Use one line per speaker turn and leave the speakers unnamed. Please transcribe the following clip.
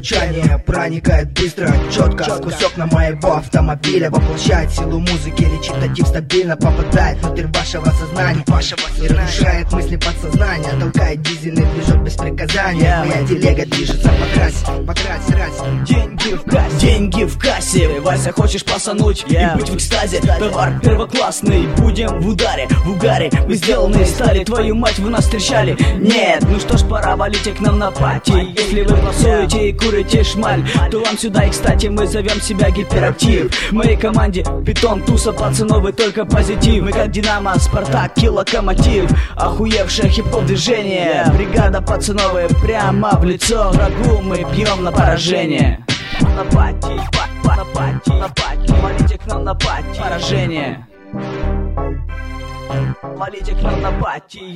звучание проникает быстро, четко. Кусок на моего автомобиля воплощает силу музыки. Речитатив стабильно попадает внутрь вашего сознания, и разрушает мысли подсознания, толкает дизельный движок без приказания. Моя телега движется по трассе.
Деньги в кассе, Вася, хочешь пасануть и быть в экстазе? Товар первоклассный, будем в ударе, в угаре. Мы сделаны из стали, твою мать вы нас встречали? Нет, ну что ж, пора валите к нам на пати. Если вы пласуете и курите шмаль, то вам сюда и кстати мы зовем себя гиперактив. В моей команде Питон, Туса, пацанов, вы только позитив. Мы как Динамо, Спартак и Локомотив. Охуевшее хип-хоп движение, бригада пацановые прямо в лицо врагу. Мы бьем на поражение. На пати, валите к нам на пати. Поражение. Валите к нам на пати.